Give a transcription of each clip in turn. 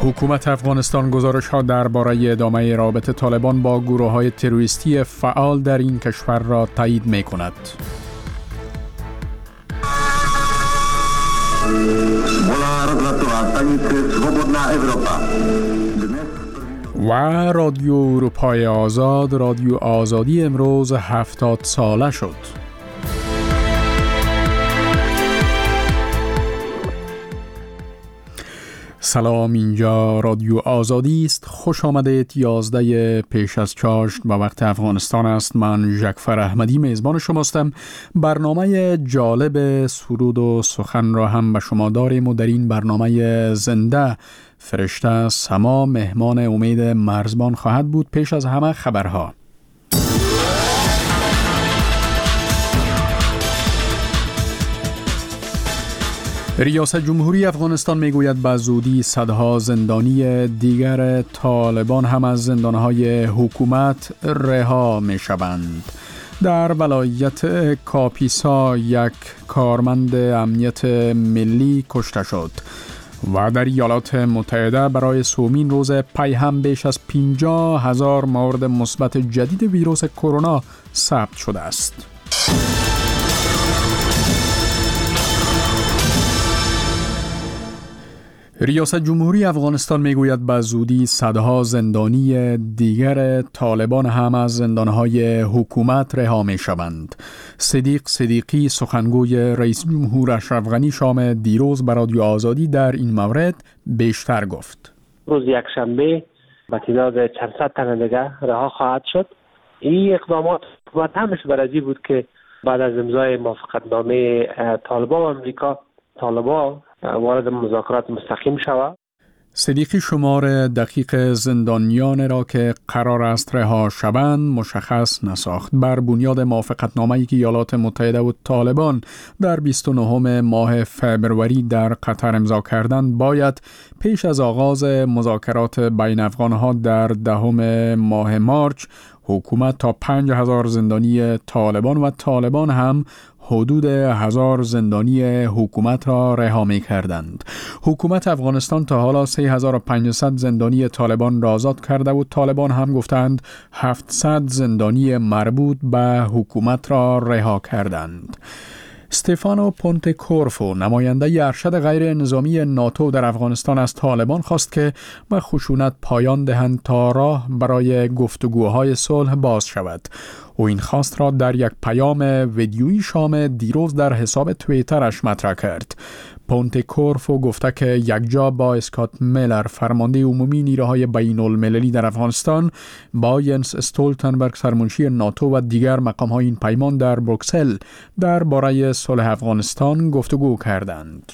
حکومت افغانستان گزارش‌ها درباره ادامه رابطه طالبان با گروه‌های تروریستی فعال در این کشور را تایید می‌کند. و رادیو اروپای آزاد، رادیو آزادی امروز 70 ساله شد. سلام، اینجا رادیو آزادی است. خوش آمدید. 11 پیش از چاشت به وقت افغانستان است. من جعفر احمدی میزبان شماستم. برنامه جالب سرود و سخن را هم به شما داریم و در این برنامه زنده فرشته سما مهمان امید مرزبان خواهد بود. پیش از همه خبرها. ریاست جمهوری افغانستان میگوید به زودی صدها زندانی دیگر طالبان هم از زندانهای حکومت رها می شوند. در ولایت کاپیسا یک کارمند امنیت ملی کشته شد و در ایالات متحده برای سومین روز پی هم بیش از 50,000 مورد مثبت جدید ویروس کرونا ثبت شده است. ریاست جمهوری افغانستان میگوید به زودی صدها زندانی دیگر طالبان هم از زندانهای حکومت رها می شوند. صدیق صدیقی سخنگوی رئیس جمهور اشرف غنی شام دیروز به رادیو آزادی در این مورد بیشتر گفت. روز یکشنبه به تعداد چند صد تن دیگر رها خواهد شد. این اقدامات حکومت همش برای بود که بعد از امضای موافقتنامه طالبان و امریکا، طالبان وارد مذاکرات مستقیم شود. صدیقی شمار دقیق زندانیان را که قرار است رها شوند مشخص نساخت. بر بنیاد موافقتنامه‌ای که ایالات متحده و طالبان در 29 ماه فبروری در قطر امضا کردند، باید پیش از آغاز مذاکرات بین افغان‌ها در 10 ماه مارچ حکومت تا 5,000 زندانی طالبان و طالبان هم حدود 1,000 زندانی حکومت را رها می کردند. حکومت افغانستان تا حالا 3,500 زندانی طالبان را آزاد کرده و طالبان هم گفتند 700 زندانی مربوط به حکومت را رها کردند. استفانو پونتکورفو نماینده ارشد غیر نظامی ناتو در افغانستان از طالبان خواست که به خشونت پایان دهند تا راه برای گفتگوهای صلح باز شود. او این خواست را در یک پیام ویدیویی شام دیروز در حساب توییترش مطرح کرد. پونتکورفو گفته که یکجا با اسکات میلر فرمانده عمومی نیروهای بین المللی در افغانستان با ینس استولتنبرگ سرمنشی ناتو و دیگر مقام‌های این پیمان در بروکسل درباره صلح افغانستان گفتگو کردند.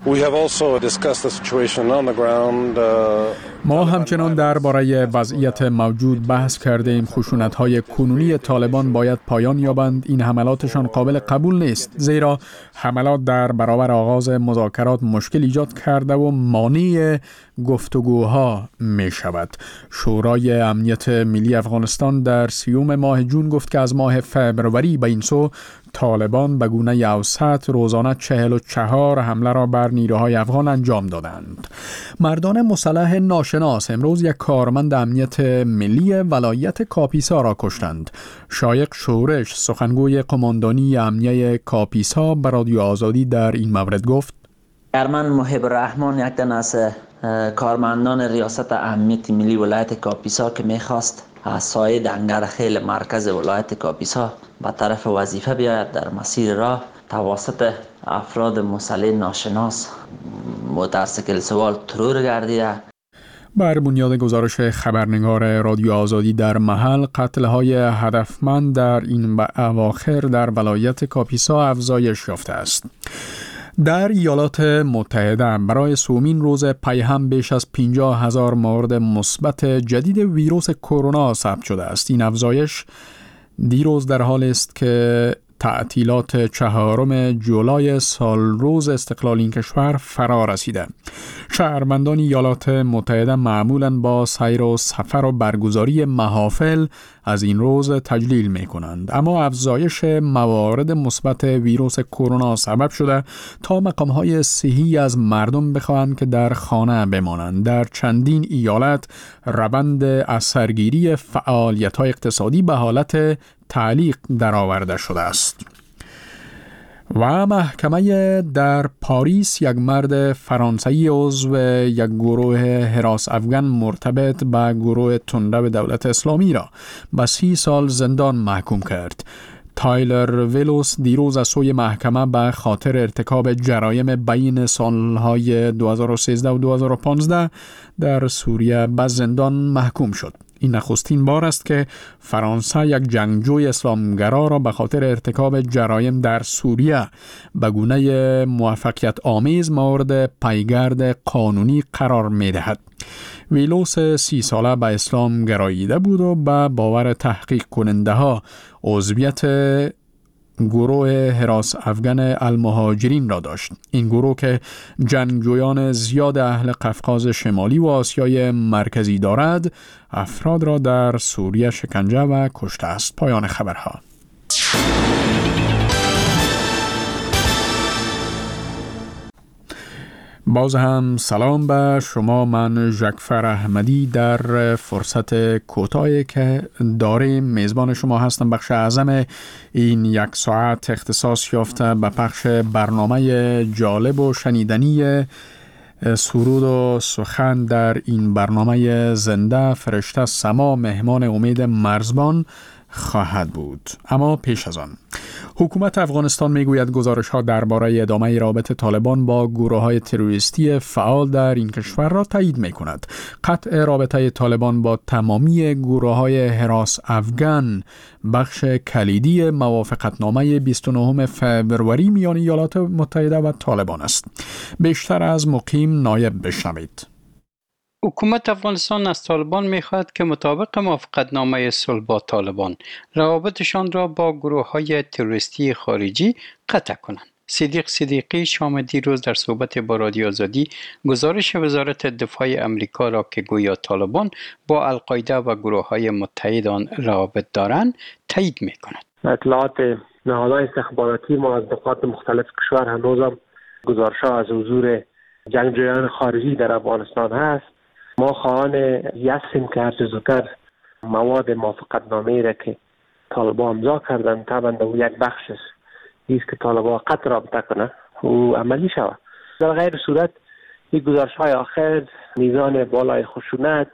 ما همچنان درباره وضعیت موجود بحث کردیم. خشونت‌های کنونی طالبان باید پایان یابند. این حملاتشان قابل قبول نیست، زیرا حملات در برابر آغاز مذاکرات مشکل ایجاد کرده و مانع گفتگوها می شود. شورای امنیت ملی افغانستان در 30 ماه جون گفت که از ماه فبروری به این سو طالبان به گونه اوسط روزانه 44 حمله را بر نیروهای افغان انجام دادند. مردان مسلح ناشناس امروز یک کارمند امنیت ملی ولایت کاپیسا را کشتند. شایق شورش سخنگوی قماندانی امنیه کاپیسا به رادیو آزادی در این مورد گفت: ارمن محب الرحمن یک تن از کارمندان ریاست امنیت ملی ولایت کاپیسا که میخواست از سایه دنگرخیل مرکز ولایت کاپیسا به طرف وظیفه بیاید، در مسیر راه توسط افراد مسلح ناشناس موتورسیکل سوار ترور گردیده. بر بنیاد گزارش خبرنگار رادیو آزادی در محل، قتل‌های هدفمند در این اواخر در ولایت کاپیسا افزایش یافته است. در ایالات متحده برای سومین روز پی هم بیش از 50,000 مورد مثبت جدید ویروس کرونا ثبت شده است. این افزایش دیروز در حال است که تعطیلات 4 جولای سال روز استقلال این کشور فرا رسیده. شهروندان ایالات متحده معمولاً با سیر و سفر و برگزاری محافل از این روز تجلیل می کنند، اما افزایش موارد مثبت ویروس کرونا سبب شده تا مقام‌های صحی از مردم بخواهند که در خانه بمانند. در چندین ایالت روند اثرگیری فعالیت‌های اقتصادی به حالت تعلیق درآورده شده است. و محکمه در پاریس یک مرد فرانسوی عضو یک گروه حراس افغان مرتبط به گروه تندرو دولت اسلامی را به 30 سال زندان محکوم کرد. تایلر ویلوس دیروز از سوی محکمه به خاطر ارتکاب جرایم بین سالهای 2013 و 2015 در سوریه به زندان محکوم شد. این نخستین بار است که فرانسه یک جنگجوی اسلامگرا را به خاطر ارتکاب جرایم در سوریه به گونه موفقیت آمیز مورد پیگرد قانونی قرار می دهد. ویلوس 30 ساله به اسلام گراییده بود و به باور تحقیق کننده ها عضویت گروه حراس افغان المهاجرین را داشت. این گروه که جنگجویان زیاد اهل قفقاز شمالی و آسیای مرکزی دارد، افراد را در سوریه شکنجه و کشته است. پایان خبرها. باز هم سلام به شما. من ژکفر احمدی در فرصت کوتاهی که داریم میزبان شما هستم. بخش اعظم این 1 ساعت اختصاص یافته به پخش برنامه جالب و شنیدنی سرود و سخن. در این برنامه زنده فرشته سما مهمان امید مرزبان خواهد بود. اما پیش از آن حکومت افغانستان میگوید گزارش‌ها درباره ادامه رابطه طالبان با گروه‌های تروریستی فعال در این کشور را تایید می‌کند. قطع رابطه طالبان با تمامی گروه‌های حراس افغان بخش کلیدی موافقتنامه 29 فوریه میان ایالات متحده و طالبان است. بیشتر از مقیم نایب بشنوید. حکومت افغانستان از طالبان می‌خواهد که مطابق موافقتنامه صلح با طالبان روابطشان را با گروه‌های تروریستی خارجی قطع کنند. صدیق صدیقی شام دیروز در صحبت با رادیو آزادی گزارش وزارت دفاع امریکا را که گویا طالبان با القاعده و گروه‌های متحد آن روابط دارند تایید می‌کند. اطلاعات نهادهای استخباراتی ما از نقاط مختلف کشور هنوزم گزارش‌ها از حضور جنگجویان خارجی در افغانستان هست. ما خواهان هستیم که هر چه زودتر مواد موافقتنامه‌ای را که طالبان امضا کردن طبعا او یک بخش است که طالبان قطع رابطه کنه و عملی شود. در غیر صورت این گزارش‌های آخر میزان بالای خشونت،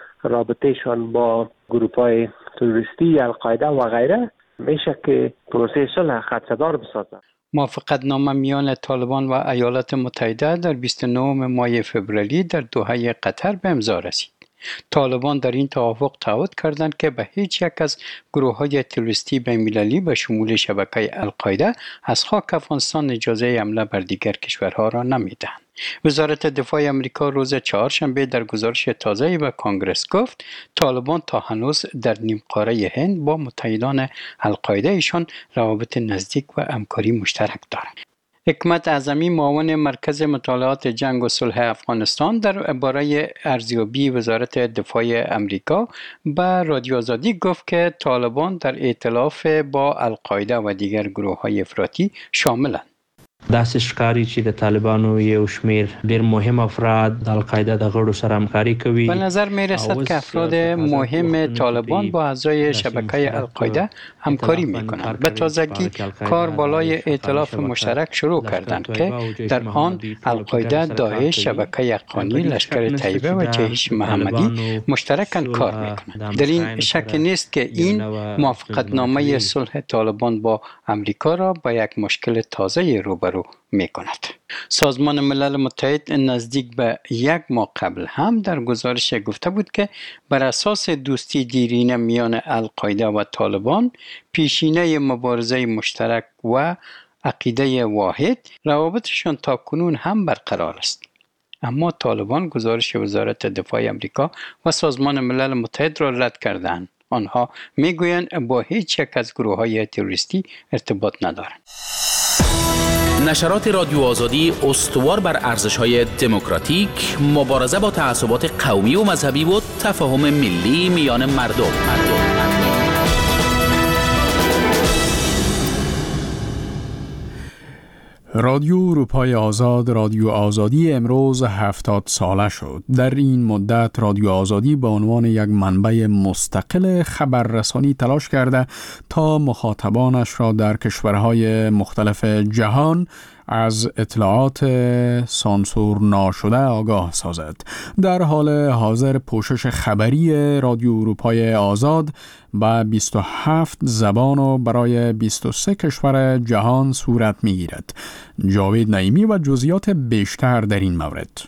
رابطهشان با گروه‌های تروریستی، القاعده و غیره میشه که پروسه صلح خدشه‌دار بسازد. موافقتنامه میان طالبان و ایالات متحده در 29 ماه فوریه در دوحه قطر به امضا رسید. طالبان در این توافق تعهد کردند که به هیچ یک از گروه‌های تروریستی بین‌المللی به شمول شبکه القاعده از خاک افغانستان اجازه حمله بر دیگر کشورها را نمی‌دهند. وزارت دفاع امریکا روز چهارشنبه در گزارش تازه‌ای به کانگرس گفت طالبان تا هنوز در نیمقاره هند با متحدان القاعده ایشان روابط نزدیک و همکاری مشترک دارند. حکمت اعظمی معاون مرکز مطالعات جنگ و صلح افغانستان درباره ارزیابی وزارت دفاع امریکا به رادیو آزادی گفت که طالبان در ائتلاف با القاعده و دیگر گروه‌های افراطی شاملند. داسې ښکاري چې د طالبانو یو شمیر ډېر مهم افراد د القاعده د غړو سره همکاري کوي. به نظر می رسد که افراد مهم طالبان با اعضای شبکه القاعده همکاری می کنند. به تازگی کار بالای ائتلاف مشترک شروع کردند که در آن القاعده، داعش، شبکه حقانی، لشکر طیبه و جیش محمدی مشترکاً کار می کنند. در این شک نیست که این موافقتنامه صلح طالبان با امریکا را با یک مشکل تازه روبرو می کند. سازمان ملل متحد نزدیک به 1 ماه قبل هم در گزارش گفته بود که بر اساس دوستی دیرینه میان القاعده و طالبان، پیشینه مبارزه مشترک و عقیده واحد، روابطشان تا کنون هم برقرار است. اما طالبان گزارش وزارت دفاع امریکا و سازمان ملل متحد را رد کردند. آنها میگویند با هیچ یک از گروه‌های تروریستی ارتباط ندارند. نشرات رادیو آزادی استوار بر ارزش‌های دموکراتیک، مبارزه با تعصبات قومی و مذهبی و تفاهم ملی میان مردم. رادیو اروپای آزاد، رادیو آزادی امروز 70 ساله شد. در این مدت رادیو آزادی به عنوان یک منبع مستقل خبررسانی تلاش کرده تا مخاطبانش را در کشورهای مختلف جهان از اطلاعات سانسور ناشده آگاه سازد. در حال حاضر پوشش خبری رادیو اروپای آزاد به 27 زبان و برای 23 کشور جهان صورت می‌گیرد. جاوید نعیمی و جزئیات بیشتر در این مورد.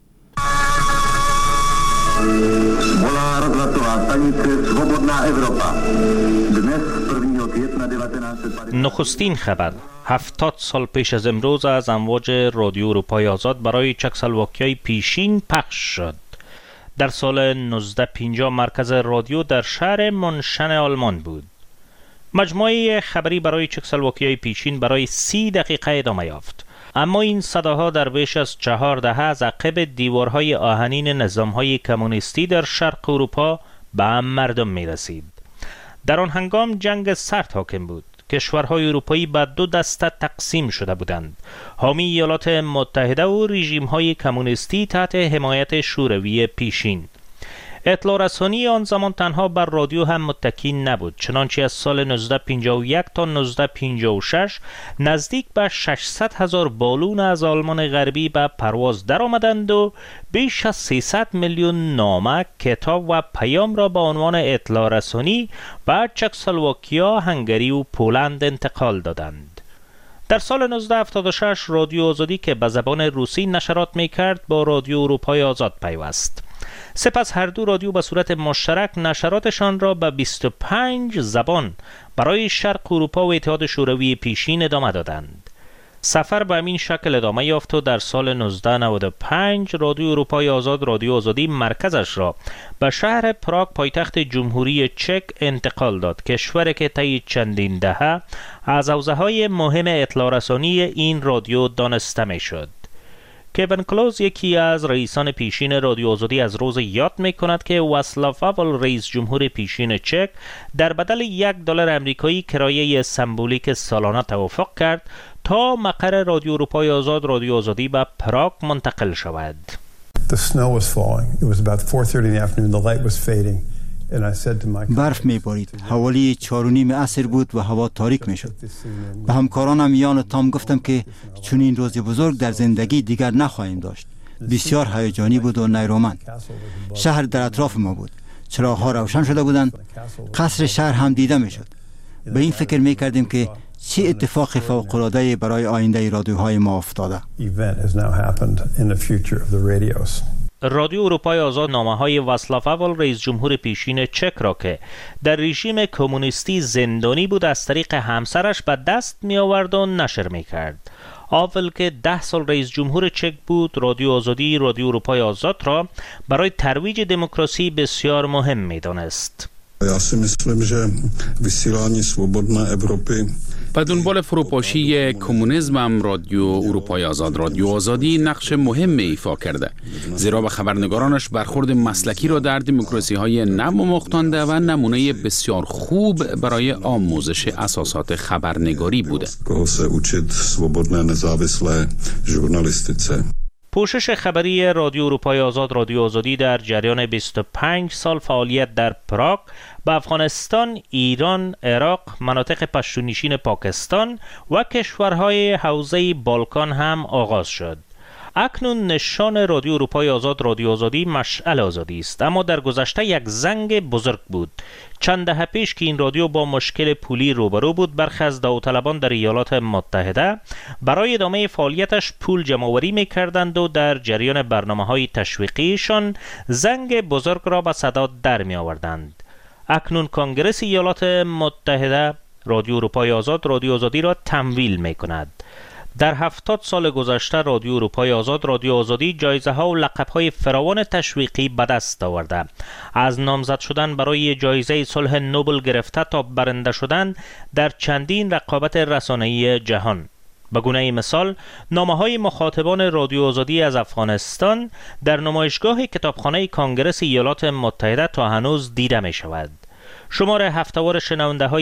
نخستین خبر 70 سال پیش از امروز از امواج رادیو اروپای آزاد برای چکسلواکیای پیشین پخش شد. در سال 1950 مرکز رادیو در شهر منشن آلمان بود. مجموعه خبری برای چکسلواکیای پیشین برای 30 دقیقه ادامه یافت. اما این صداها در بیش از 4 دهه از عقب دیوارهای آهنین نظامهای کمونیستی در شرق اروپا به مردم می رسید. در آن هنگام جنگ سرد حاکم بود. کشورهای اروپایی به 2 دسته تقسیم شده بودند: حامی ایالات متحده و رژیم‌های کمونیستی تحت حمایت شوروی پیشین. اطلاع رسانی آن زمان تنها بر رادیو هم متکی نبود، چنانچه از سال 1951 تا 1956 نزدیک به 600,000 بالون از آلمان غربی به پرواز درآمدند و بیش از 300 میلیون نامه، کتاب و پیام را به عنوان اطلاع رسانی به چکسلواکیا، هنگری و پولند انتقال دادند. در سال 1976 رادیو آزادی که به زبان روسی نشرات می‌کرد با رادیو اروپای آزاد پیوست. سپس هر دو رادیو به صورت مشترک نشراتشان را به 25 زبان برای شرق اروپا و اتحاد شوروی پیشین ادامه دادند. سفر به همین شکل ادامه یافت و در سال 1995 رادیو اروپای آزاد، رادیو آزادی، مرکزش را به شهر پراگ پایتخت جمهوری چک انتقال داد، کشوری که طی چندین دهه از حوزه‌های مهم اطلاع رسانی این رادیو دانسته می‌شد. کوین کلوز، یکی از رئیسان پیشین رادیو آزادی، از روز یاد می کند که واسلاو هاول، رئیس جمهور پیشین چک، در بدل $1 امریکایی کرایه سمبولیک سالانه توافق کرد تا مقر رادیو اروپای آزاد، رادیو آزادی به پراگ منتقل شود. برف میبارید. حوالی 4:30 عصر بود و هوا تاریک میشد. به همکارانم یان تام گفتم که چون این روز بزرگ در زندگی دیگر نخواهیم داشت. بسیار هیجانی بود و نیرومند. شهر در اطراف ما بود. چراغ‌ها روشن شده بودند. قصر شهر هم دیده میشد. به این فکر میکردیم که چه اتفاق فوق‌العاده‌ای برای آینده رادیوهای ما افتاده. رادیو اروپای آزاد نامه‌های واسلاو هاول، رئیس جمهور پیشین چک، را که در رژیم کمونیستی زندانی بود از طریق همسرش به دست می آورد و نشر می کرد. هاول که 10 سال رئیس جمهور چک بود، رادیو آزادی، رادیو اروپای آزاد را برای ترویج دموکراسی بسیار مهم می دانست. Já si myslím, že vysílání svobodné Evropy و دنبال فروپاشی کمونیسم رادیو اروپای آزاد، رادیو آزادی نقش مهم ایفا کرده، زیرا به خبرنگارانش برخورد مسلکی را در دموکراسی‌های نو مختانده و نمونه بسیار خوب برای آموزش اساسات خبرنگاری بوده. پوشش خبری رادیو اروپای آزاد، رادیو آزادی در جریان 25 سال فعالیت در پراگ به افغانستان، ایران، عراق، مناطق پشتونشین پاکستان و کشورهای حوزه بالکان هم آغاز شد. اکنون نشان رادیو اروپای آزاد، رادیو آزادی، مشعل آزادی است، اما در گذشته یک زنگ بزرگ بود. چند دهه پیش که این رادیو با مشکل پولی روبرو بود، برخی از داوطلبان در ایالات متحده برای ادامه فعالیتش پول جمع‌آوری می‌کردند و در جریان برنامه‌های تشویقیشان زنگ بزرگ را به صدا در می‌آوردند. اکنون کنگره ایالات متحده رادیو اروپای آزاد، رادیو آزادی را تمویل می‌کند. در 70 سال گذشته رادیو اروپای آزاد، رادیو آزادی جایزه ها و لقب های فراوان تشویقی به دست آورده. از نامزد شدن برای جایزه صلح نوبل گرفته تا برنده شدن در چندین رقابت رسانه‌ای جهان. به گونه مثال، نامه‌های مخاطبان رادیو آزادی از افغانستان در نمایشگاه کتابخانه کانگرس ایالات متحده تا هنوز دیده می شود. شمار هفته‌وار شنونده های